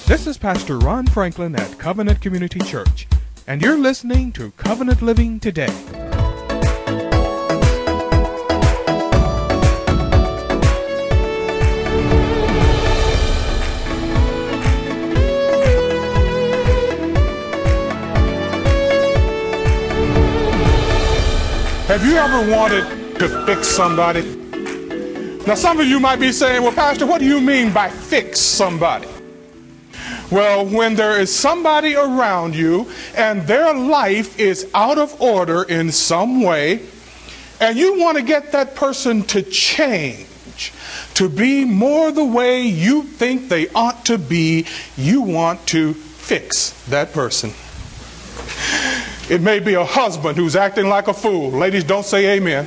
This is Pastor Ron Franklin at Covenant Community Church, and you're listening to Covenant Living Today. Have you ever wanted to fix somebody? Now, some of you might be saying, well, Pastor, what do you mean by fix somebody? Well, when there is somebody around you and their life is out of order in some way, and you want to get that person to change, to be more the way you think they ought to be, you want to fix that person. It may be a husband who's acting like a fool. Ladies, don't say amen.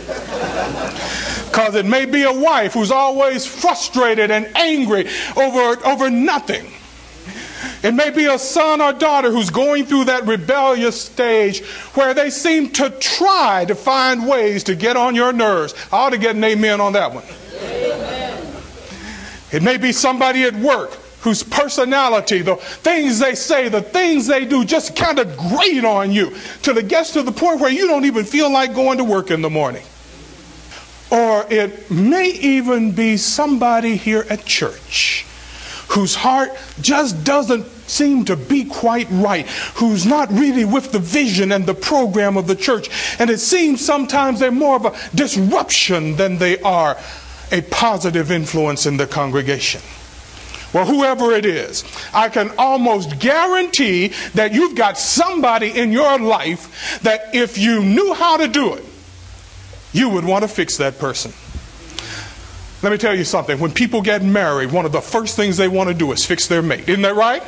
Because it may be a wife who's always frustrated and angry over nothing. It may be a son or daughter who's going through that rebellious stage where they seem to try to find ways to get on your nerves. I ought to get an amen on that one. Amen. It may be somebody at work whose personality, the things they say, the things they do just kind of grate on you till it gets to the point where you don't even feel like going to work in the morning. Or it may even be somebody here at church whose heart just doesn't seem to be quite right, who's not really with the vision and the program of the church. And it seems sometimes they're more of a disruption than they are a positive influence in the congregation. Well, whoever it is, I can almost guarantee that you've got somebody in your life that if you knew how to do it, you would want to fix that person. Let me tell you something. When people get married, one of the first things they want to do is fix their mate. Isn't that right?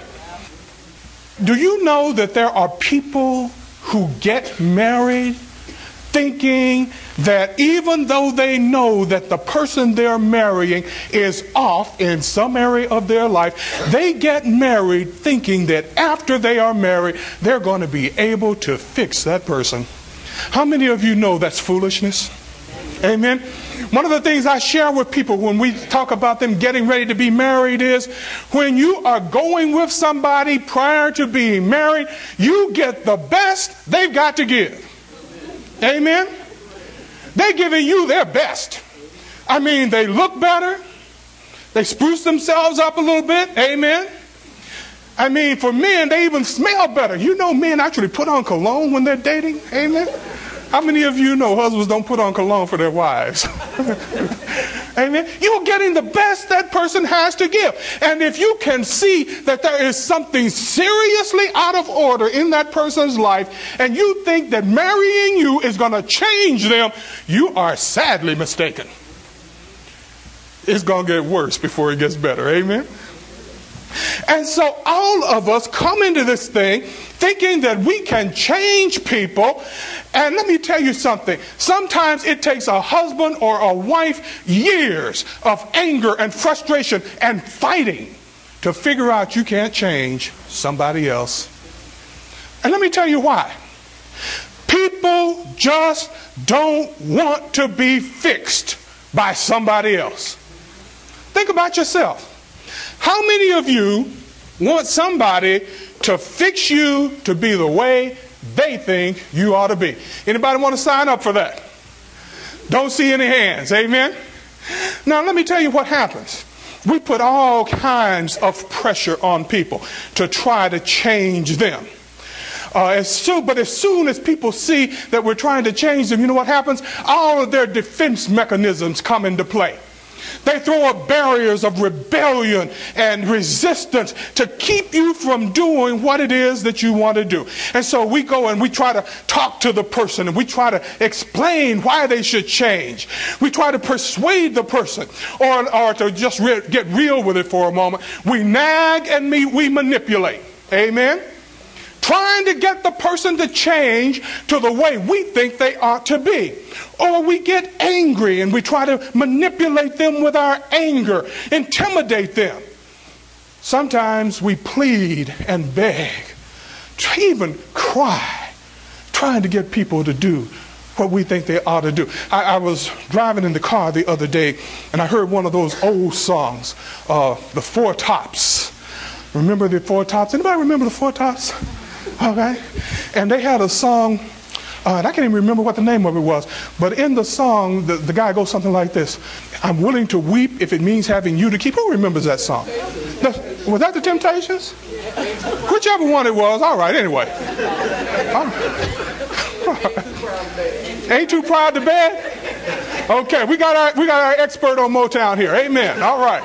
Do you know that there are people who get married thinking that even though they know that the person they're marrying is off in some area of their life, they get married thinking that after they are married, they're going to be able to fix that person? How many of you know that's foolishness? Amen. One of the things I share with people when we talk about them getting ready to be married is when you are going with somebody prior to being married, you get the best they've got to give. Amen. They're giving you their best. I mean, they look better. They spruce themselves up a little bit. Amen. I mean, for men, they even smell better. You know, men actually put on cologne when they're dating. Amen. How many of you know husbands don't put on cologne for their wives? Amen. You're getting the best that person has to give. And if you can see that there is something seriously out of order in that person's life, and you think that marrying you is going to change them, you are sadly mistaken. It's going to get worse before it gets better. Amen. And so all of us come into this thing thinking that we can change people. And let me tell you something. Sometimes it takes a husband or a wife years of anger and frustration and fighting to figure out you can't change somebody else. And let me tell you why. People just don't want to be fixed by somebody else. Think about yourself. How many of you want somebody to fix you to be the way they think you ought to be? Anybody want to sign up for that? Don't see any hands. Amen. Now, let me tell you what happens. We put all kinds of pressure on people to try to change them. But as soon as people see that we're trying to change them, you know what happens? All of their defense mechanisms come into play. They throw up barriers of rebellion and resistance to keep you from doing what it is that you want to do. And so we go and we try to talk to the person and we try to explain why they should change. We try to persuade the person or to just get real with it for a moment. We nag and we manipulate. Amen. Trying to get the person to change to the way we think they ought to be. Or we get angry and we try to manipulate them with our anger, intimidate them. Sometimes we plead and beg, even cry, trying to get people to do what we think they ought to do. I was driving in the car the other day and I heard one of those old songs, the Four Tops. Remember the Four Tops? Anybody remember the Four Tops? Okay. And they had a song, and I can't even remember what the name of it was, but in the song, the guy goes something like this: I'm willing to weep if it means having you to keep. Who remembers that song? Was that the Temptations? Whichever one it was. All right, anyway. Ain't too proud to beg? Okay, we got our expert on Motown here. Amen. All right.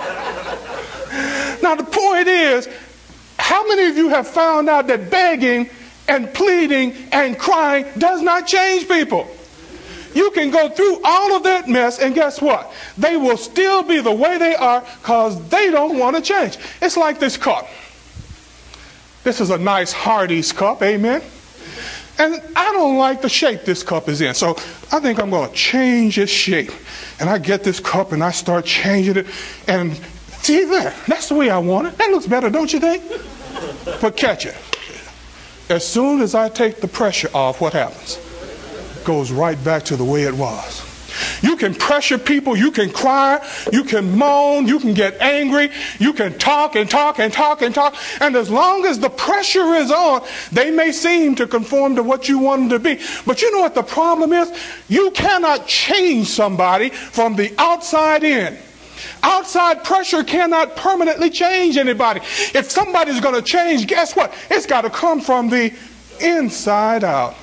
Now the point is, how many of you have found out that begging and pleading and crying does not change people? You can go through all of that mess, and guess what? They will still be the way they are because they don't want to change. It's like this cup. This is a nice Hardee's cup, amen? And I don't like the shape this cup is in, so I think I'm going to change its shape. And I get this cup and I start changing it, and see there, that's the way I want it. That looks better, don't you think? But catch it. As soon as I take the pressure off, what happens? It goes right back to the way it was. You can pressure people, you can cry, you can moan, you can get angry, you can talk and talk and talk and talk, and as long as the pressure is on, they may seem to conform to what you want them to be. But you know what the problem is? You cannot change somebody from the outside in. Outside pressure cannot permanently change anybody. If somebody's going to change, guess what? It's got to come from the inside out.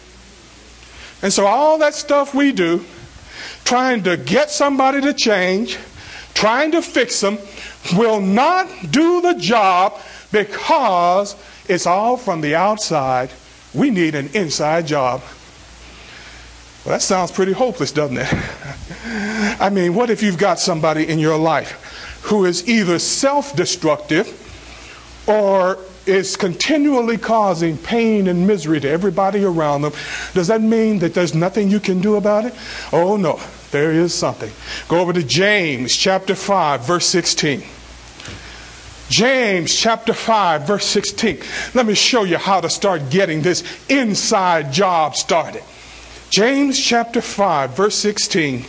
And so all that stuff we do, trying to get somebody to change, trying to fix them, will not do the job because it's all from the outside. We need an inside job. Well, that sounds pretty hopeless, doesn't it? I mean, what if you've got somebody in your life who is either self-destructive or is continually causing pain and misery to everybody around them? Does that mean that there's nothing you can do about it? Oh, no, there is something. Go over to James chapter 5, verse 16. James chapter 5, verse 16. Let me show you how to start getting this inside job started. James chapter 5, verse 16.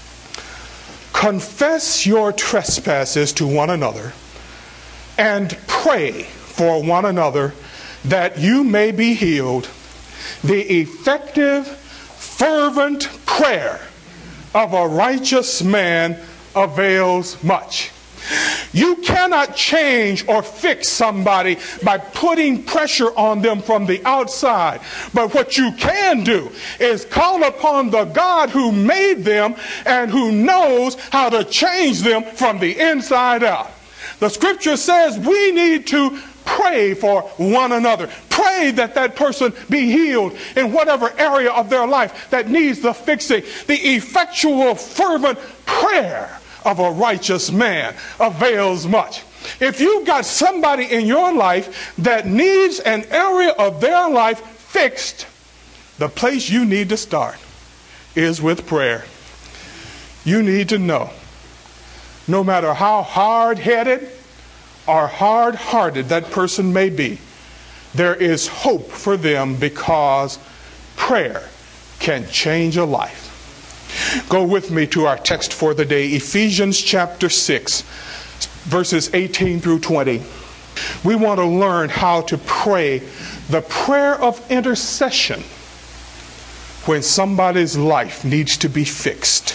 Confess your trespasses to one another and pray for one another that you may be healed. The effective, fervent prayer of a righteous man avails much. You cannot change or fix somebody by putting pressure on them from the outside. But what you can do is call upon the God who made them and who knows how to change them from the inside out. The scripture says we need to pray for one another. Pray that that person be healed in whatever area of their life that needs the fixing. The effectual, fervent prayer of a righteous man avails much. If you've got somebody in your life that needs an area of their life fixed, the place you need to start is with prayer. You need to know, no matter how hard-headed or hard-hearted that person may be, there is hope for them because prayer can change a life. Go with me to our text for the day, Ephesians chapter 6, verses 18 through 20. We want to learn how to pray the prayer of intercession when somebody's life needs to be fixed.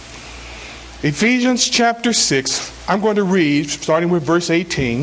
Ephesians chapter 6, I'm going to read, starting with verse 18.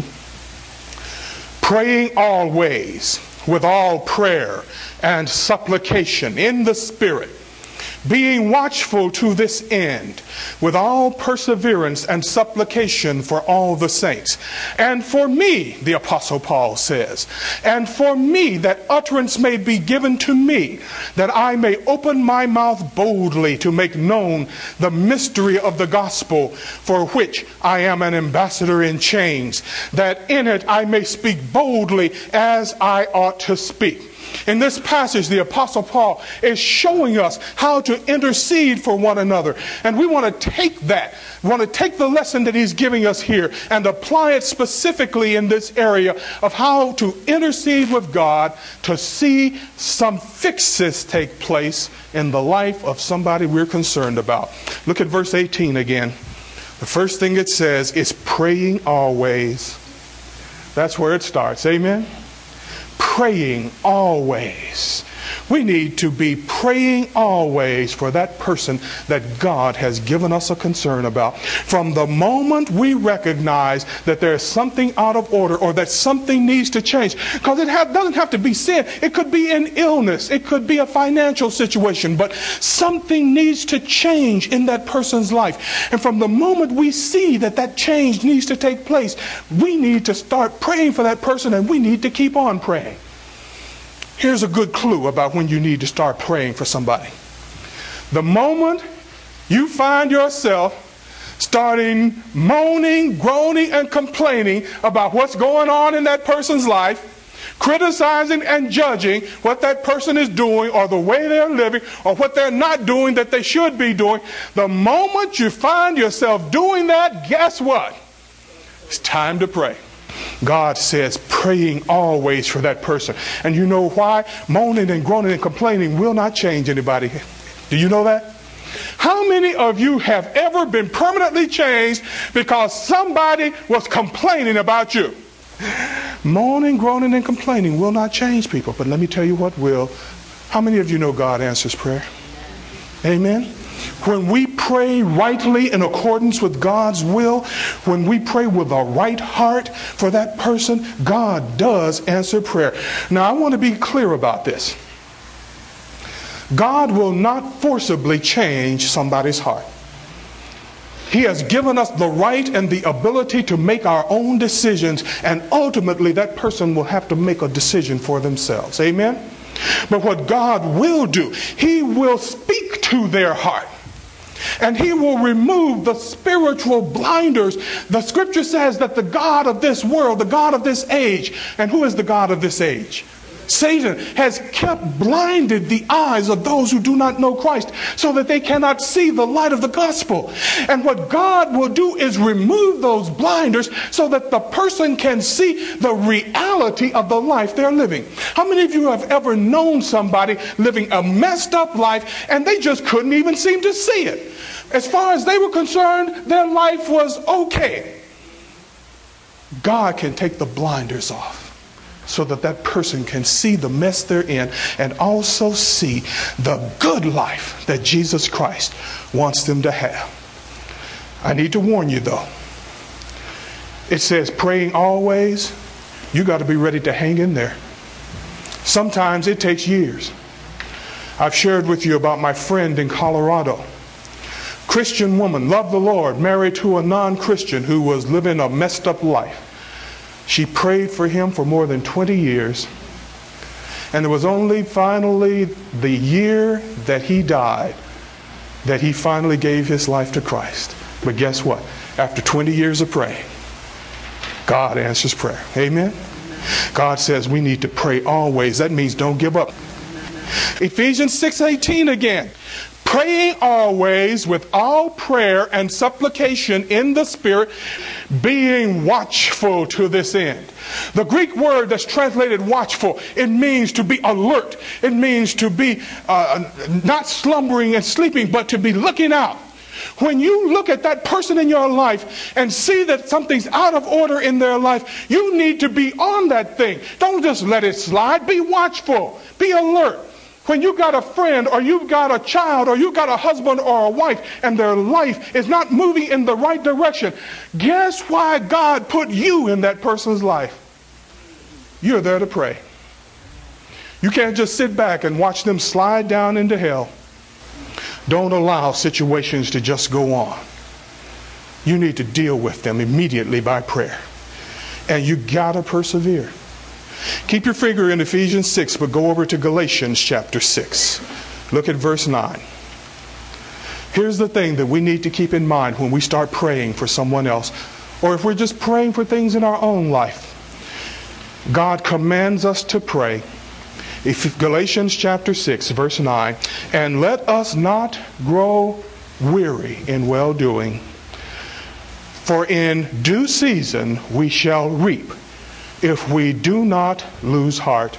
Praying always with all prayer and supplication in the Spirit, being watchful to this end, with all perseverance and supplication for all the saints. And for me, the Apostle Paul says, and for me that utterance may be given to me, that I may open my mouth boldly to make known the mystery of the gospel, for which I am an ambassador in chains, that in it I may speak boldly as I ought to speak. In this passage, the Apostle Paul is showing us how to intercede for one another. And we want to take that, we want to take the lesson that he's giving us here and apply it specifically in this area of how to intercede with God to see some fixes take place in the life of somebody we're concerned about. Look at verse 18 again. The first thing it says is praying always That's where it starts. Amen? Praying always. We need to be praying always for that person that God has given us a concern about. From the moment we recognize that there's something out of order or that something needs to change, because it doesn't have to be sin. It could be an illness. It could be a financial situation, but something needs to change in that person's life. And from the moment we see that that change needs to take place, we need to start praying for that person, and we need to keep on praying. Here's a good clue about when you need to start praying for somebody. The moment you find yourself starting moaning, groaning, and complaining about what's going on in that person's life, criticizing and judging what that person is doing or the way they're living or what they're not doing that they should be doing, the moment you find yourself doing that, guess what? It's time to pray. God says praying always for that person. And you know why? Moaning and groaning and complaining will not change anybody. Do you know that? How many of you have ever been permanently changed because somebody was complaining about you? Moaning, groaning, and complaining will not change people. But let me tell you what will. How many of you know God answers prayer? Amen? When we pray rightly in accordance with God's will, when we pray with a right heart for that person, God does answer prayer. Now, I want to be clear about this. God will not forcibly change somebody's heart. He has given us the right and the ability to make our own decisions, and ultimately that person will have to make a decision for themselves. Amen? But what God will do, He will speak to their heart. And He will remove the spiritual blinders. The scripture says that the God of this world, the God of this age, and who is the God of this age? Satan has kept blinded the eyes of those who do not know Christ so that they cannot see the light of the gospel. And what God will do is remove those blinders so that the person can see the reality of the life they're living. How many of you have ever known somebody living a messed up life and they just couldn't even seem to see it? As far as they were concerned, their life was okay. God can take the blinders off so that that person can see the mess they're in and also see the good life that Jesus Christ wants them to have. I need to warn you though. It says praying always. You got to be ready to hang in there. Sometimes it takes years. I've shared with you about my friend in Colorado. Christian woman, loved the Lord, married to a non-Christian who was living a messed up life. She prayed for him for more than 20 years. And it was only finally the year that he died that he finally gave his life to Christ. But guess what? After 20 years of praying, God answers prayer. Amen? God says we need to pray always. That means don't give up. Ephesians 6:18 again. Praying always with all prayer and supplication in the Spirit, being watchful to this end. The Greek word that's translated watchful, it means to be alert. It means to be not slumbering and sleeping, but to be looking out. When you look at that person in your life and see that something's out of order in their life, you need to be on that thing. Don't just let it slide. Be watchful. Be alert. When you got a friend or you've got a child or you've got a husband or a wife and their life is not moving in the right direction, guess why God put you in that person's life? You're there to pray. You can't just sit back and watch them slide down into hell. Don't allow situations to just go on. You need to deal with them immediately by prayer. And you gotta persevere. Keep your finger in Ephesians 6, but go over to Galatians chapter 6. Look at verse 9. Here's the thing that we need to keep in mind when we start praying for someone else, or if we're just praying for things in our own life. God commands us to pray. Galatians chapter 6, verse 9. And let us not grow weary in well-doing, for in due season we shall reap, if we do not lose heart.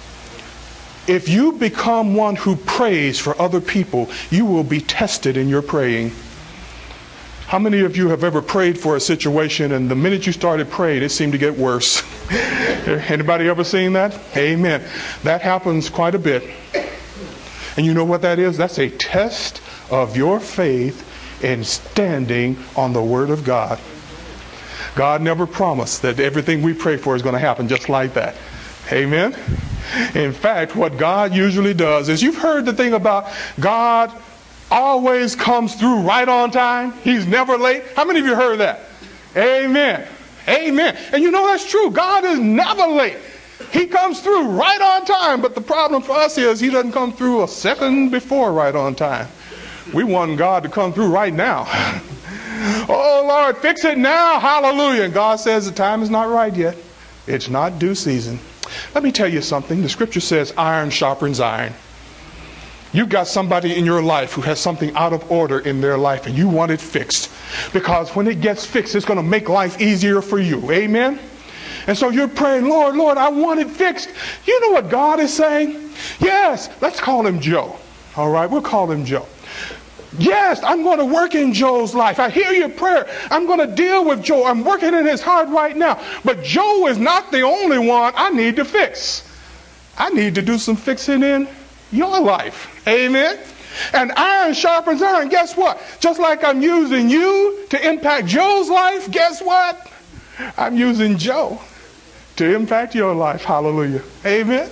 If you become one who prays for other people, you will be tested in your praying. How many of you have ever prayed for a situation and the minute you started praying, it seemed to get worse? Anybody ever seen that? Amen. That happens quite a bit. And you know what that is? That's a test of your faith in standing on the Word of God. God never promised that everything we pray for is going to happen just like that. Amen. In fact, what God usually does is, you've heard the thing about God always comes through right on time. He's never late. How many of you heard that? Amen. Amen. And you know that's true. God is never late. He comes through right on time. But the problem for us is he doesn't come through a second before right on time. We want God to come through right now. Oh, Lord, fix it now. Hallelujah. And God says the time is not right yet. It's not due season. Let me tell you something. The scripture says iron sharpens iron. You've got somebody in your life who has something out of order in their life and you want it fixed. Because when it gets fixed, it's going to make life easier for you. Amen? And so you're praying, Lord, Lord, I want it fixed. You know what God is saying? Yes, let's call him Joe. All right, we'll call him Joe. Yes, I'm going to work in Joe's life. I hear your prayer. I'm going to deal with Joe. I'm working in his heart right now. But Joe is not the only one I need to fix. I need to do some fixing in your life. Amen. And iron sharpens iron. Guess what? Just like I'm using you to impact Joe's life, guess what? I'm using Joe to impact your life. Hallelujah. Amen.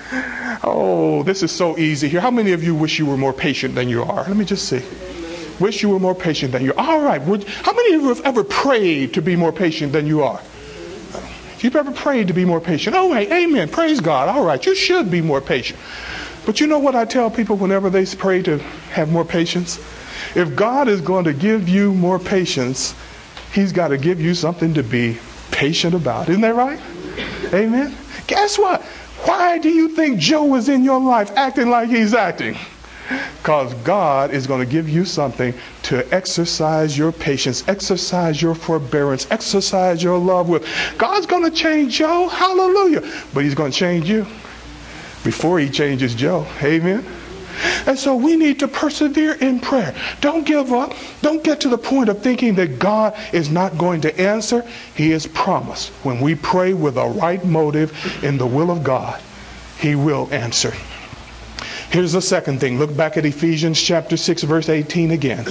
Oh, this is so easy here. How many of you wish you were more patient than you are? Let me just see. Wish you were more patient than you are. All right. How many of you have ever prayed to be more patient than you are? If you've ever prayed to be more patient, oh, hey, amen. Praise God. All right. You should be more patient. But you know what I tell people whenever they pray to have more patience? If God is going to give you more patience, he's got to give you something to be patient about. Isn't that right? Amen. Guess what? Why do you think Joe is in your life acting like he's acting? Because God is going to give you something to exercise your patience, exercise your forbearance, exercise your love with. God's going to change Joe. Hallelujah. But he's going to change you before he changes Joe. Amen. And so we need to persevere in prayer. Don't give up. Don't get to the point of thinking that God is not going to answer. He has promised when we pray with a right motive in the will of God, he will answer. Here's the second thing. Look back at Ephesians chapter 6, verse 18 again.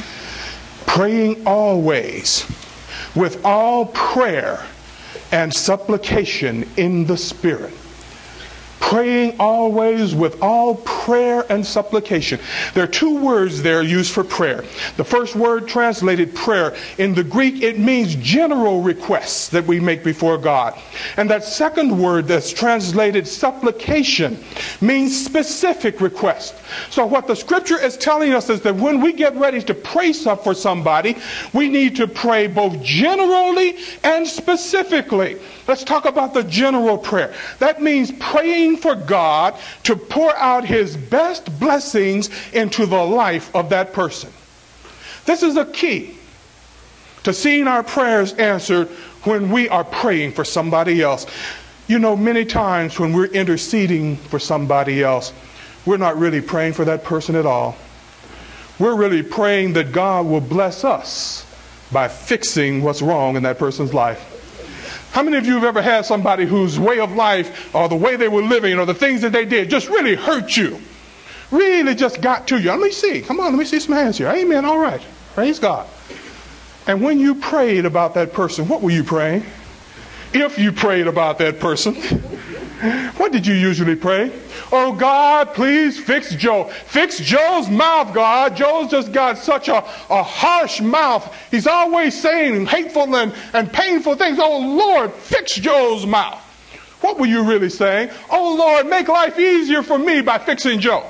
Praying always with all prayer and supplication in the Spirit. Praying always with all prayer and supplication. There are two words there used for prayer. The first word translated prayer. In the Greek, it means general requests that we make before God. And that second word that's translated supplication means specific request. So what the scripture is telling us is that when we get ready to pray for somebody, we need to pray both generally and specifically. Let's talk about the general prayer. That means praying for God to pour out his best blessings into the life of that person. This is a key to seeing our prayers answered when we are praying for somebody else. You know, many times when we're interceding for somebody else, we're not really praying for that person at all. We're really praying that God will bless us by fixing what's wrong in that person's life. How many of you have ever had somebody whose way of life or the way they were living or the things that they did just really hurt you? Really just got to you? Let me see. Come on, let me see some hands here. Amen. All right. Praise God. And when you prayed about that person, what were you praying? If you prayed about that person, what did you usually pray? Oh, God, please fix Joe. Fix Joe's mouth, God. Joe's just got such a harsh mouth. He's always saying hateful and painful things. Oh, Lord, fix Joe's mouth. What were you really saying? Oh, Lord, make life easier for me by fixing Joe.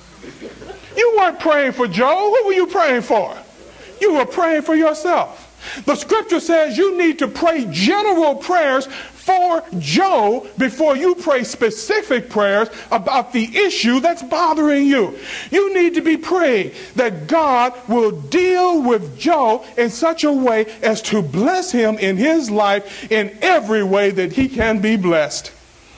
You weren't praying for Joe. What were you praying for? You were praying for yourself. The scripture says you need to pray general prayers for Joe before you pray specific prayers about the issue that's bothering you. You need to be praying that God will deal with Joe in such a way as to bless him in his life in every way that he can be blessed.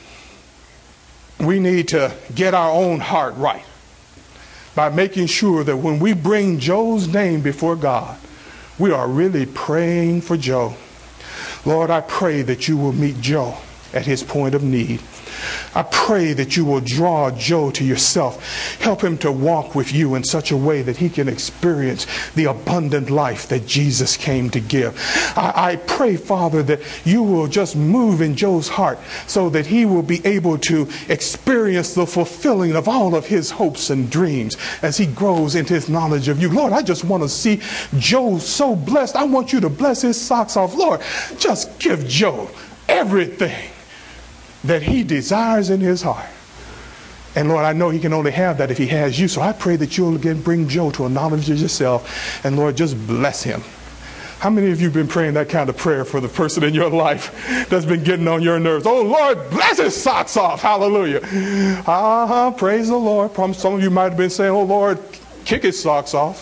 We need to get our own heart right by making sure that when we bring Joe's name before God, we are really praying for Joe. Lord, I pray that you will meet Joe at his point of need. I pray that you will draw Joe to yourself. Help him to walk with you in such a way that he can experience the abundant life that Jesus came to give. I pray, Father, that you will just move in Joe's heart so that he will be able to experience the fulfilling of all of his hopes and dreams as he grows into his knowledge of you. Lord, I just want to see Joe so blessed. I want you to bless his socks off. Lord, just give Joe everything that he desires in his heart. And Lord, I know he can only have that if he has you. So I pray that you'll again bring Joe to a knowledge of yourself. And Lord, just bless him. How many of you have been praying that kind of prayer for the person in your life that's been getting on your nerves? Oh, Lord, bless his socks off. Hallelujah. Praise the Lord. Some of you might have been saying, oh, Lord, kick his socks off.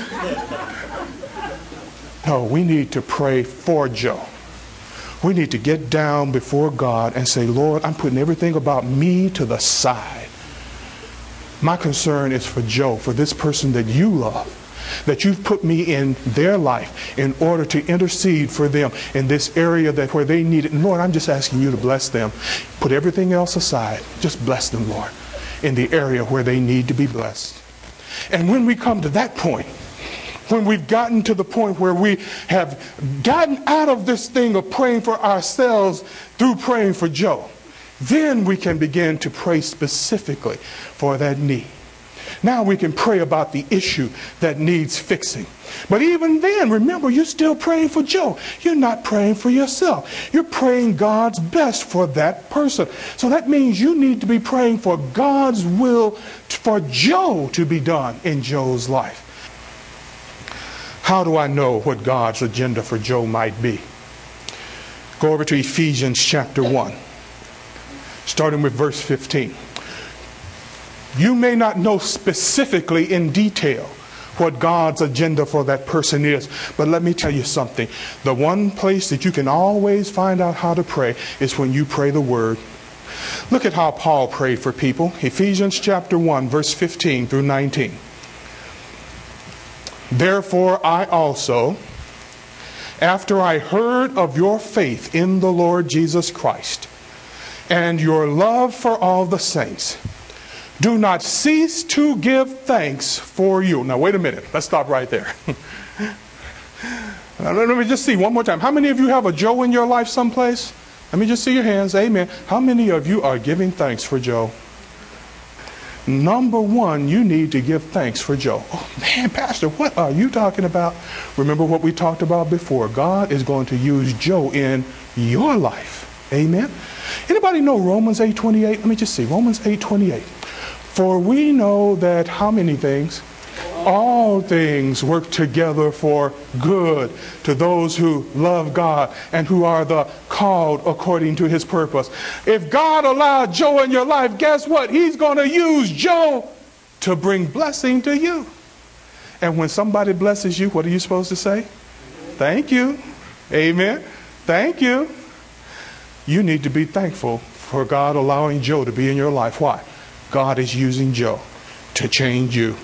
No, we need to pray for Joe. We need to get down before God and say, Lord, I'm putting everything about me to the side. My concern is for Joe, for this person that you love, that you've put me in their life in order to intercede for them in this area where they need it. And Lord, I'm just asking you to bless them. Put everything else aside. Just bless them, Lord, in the area where they need to be blessed. And when we come to that point, when we've gotten to the point where we have gotten out of this thing of praying for ourselves through praying for Joe, then we can begin to pray specifically for that need. Now we can pray about the issue that needs fixing. But even then, remember, you're still praying for Joe. You're not praying for yourself. You're praying God's best for that person. So that means you need to be praying for God's will for Joe to be done in Joe's life. How do I know what God's agenda for Joe might be? Go over to Ephesians chapter 1, starting with verse 15. You may not know specifically in detail what God's agenda for that person is, but let me tell you something. The one place that you can always find out how to pray is when you pray the Word. Look at how Paul prayed for people. Ephesians chapter 1, verse 15 through 19. Therefore I also, after I heard of your faith in the Lord Jesus Christ and your love for all the saints, do not cease to give thanks for you. Now wait a minute. Let's stop right there. Let me just see one more time. How many of you have a Joe in your life someplace? Let me just see your hands. Amen. How many of you are giving thanks for Joe? Number one, you need to give thanks for Joe. Oh man, Pastor, what are you talking about? Remember what we talked about before. God is going to use Joe in your life. Amen. Anybody know Romans 8:28? Let me just see. Romans 8:28. For we know that how many things? All things work together for good to those who love God and who are the called according to his purpose. If God allowed Joe in your life, guess what? He's going to use Joe to bring blessing to you. And when somebody blesses you, what are you supposed to say? Thank you. Amen. Thank you. You need to be thankful for God allowing Joe to be in your life. Why? God is using Joe to change you.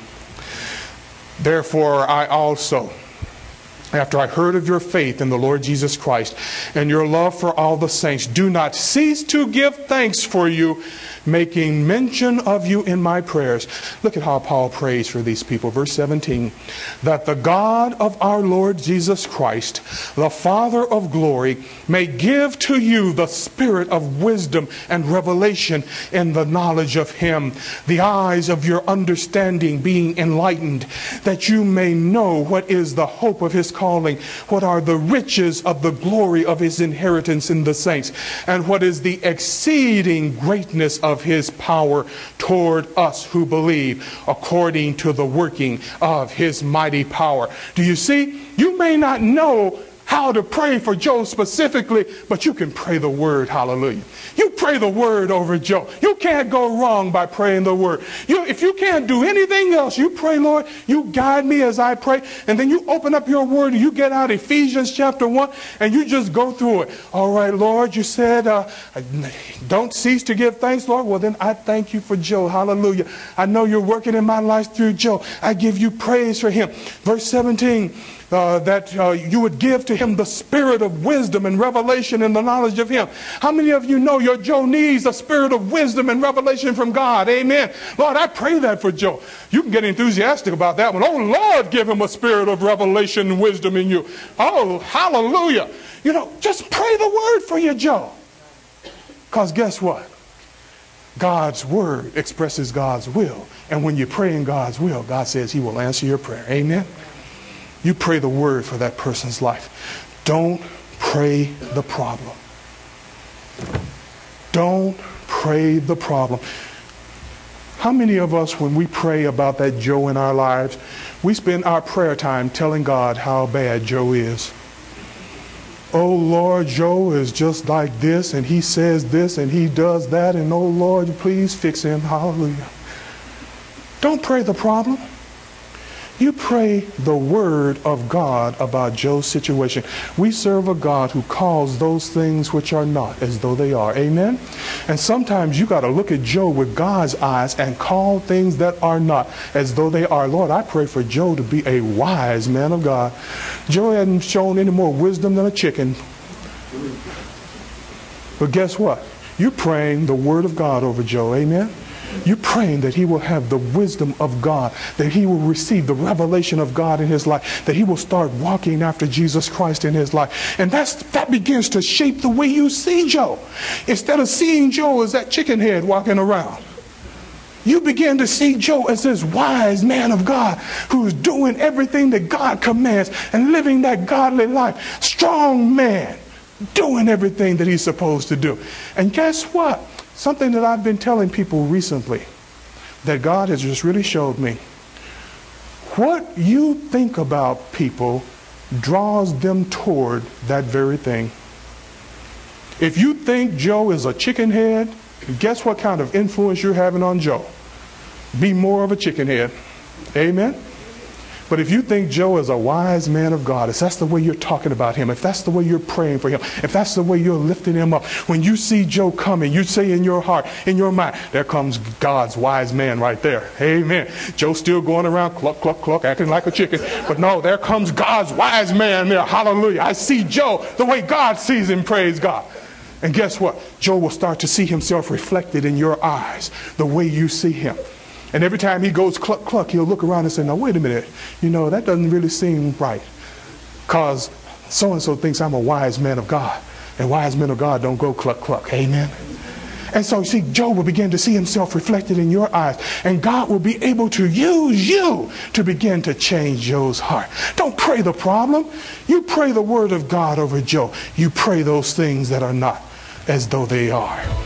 Therefore, I also, after I heard of your faith in the Lord Jesus Christ and your love for all the saints, do not cease to give thanks for you, making mention of you in my prayers. Look at how Paul prays for these people. Verse 17, that the God of our Lord Jesus Christ, the Father of glory, may give to you the spirit of wisdom and revelation in the knowledge of him, the eyes of your understanding being enlightened, that you may know what is the hope of his calling, what are the riches of the glory of his inheritance in the saints, and what is the exceeding greatness of his power toward us who believe, according to the working of his mighty power. Do you see? You may not know how to pray for Joe specifically, but you can pray the word. Hallelujah. You pray the word over Joe. You can't go wrong by praying the word. If you can't do anything else, you pray, Lord, you guide me as I pray. And then you open up your word and you get out Ephesians chapter 1 and you just go through it. All right, Lord, you said, don't cease to give thanks, Lord. Well, then I thank you for Joe. Hallelujah. I know you're working in my life through Joe. I give you praise for him. Verse 17. you would give to him the spirit of wisdom and revelation and the knowledge of him. How many of you know your Joe needs a spirit of wisdom and revelation from God? Amen. Lord, I pray that for Joe. You can get enthusiastic about that one. Oh, Lord, give him a spirit of revelation and wisdom in you. Oh, hallelujah. You know, just pray the word for your Joe. Because guess what? God's word expresses God's will. And when you pray in God's will, God says he will answer your prayer. Amen. You pray the word for that person's life. Don't pray the problem. Don't pray the problem. How many of us, when we pray about that Joe in our lives, we spend our prayer time telling God how bad Joe is? Oh Lord, Joe is just like this, and he says this, and he does that, and oh Lord, please fix him. Hallelujah. Don't pray the problem. You pray the word of God about Joe's situation. We serve a God who calls those things which are not as though they are. Amen? And sometimes you got to look at Joe with God's eyes and call things that are not as though they are. Lord, I pray for Joe to be a wise man of God. Joe hadn't shown any more wisdom than a chicken. But guess what? You're praying the word of God over Joe. Amen? You're praying that he will have the wisdom of God, that he will receive the revelation of God in his life, that he will start walking after Jesus Christ in his life. And that begins to shape the way you see Joe. Instead of seeing Joe as that chicken head walking around, you begin to see Joe as this wise man of God who's doing everything that God commands and living that godly life. Strong man, doing everything that he's supposed to do. And guess what? Something that I've been telling people recently that God has just really showed me. What you think about people draws them toward that very thing. If you think Joe is a chicken head, guess what kind of influence you're having on Joe? Be more of a chicken head. Amen? But if you think Joe is a wise man of God, if that's the way you're talking about him, if that's the way you're praying for him, if that's the way you're lifting him up, when you see Joe coming, you say in your heart, in your mind, there comes God's wise man right there. Amen. Joe's still going around cluck, cluck, cluck, acting like a chicken. But no, there comes God's wise man there. Hallelujah. I see Joe the way God sees him, praise God. And guess what? Joe will start to see himself reflected in your eyes, the way you see him. And every time he goes cluck, cluck, he'll look around and say, now, wait a minute. You know, that doesn't really seem right. Because so-and-so thinks I'm a wise man of God. And wise men of God don't go cluck, cluck. Amen? And so, see, Joe will begin to see himself reflected in your eyes. And God will be able to use you to begin to change Joe's heart. Don't pray the problem. You pray the word of God over Joe. You pray those things that are not as though they are.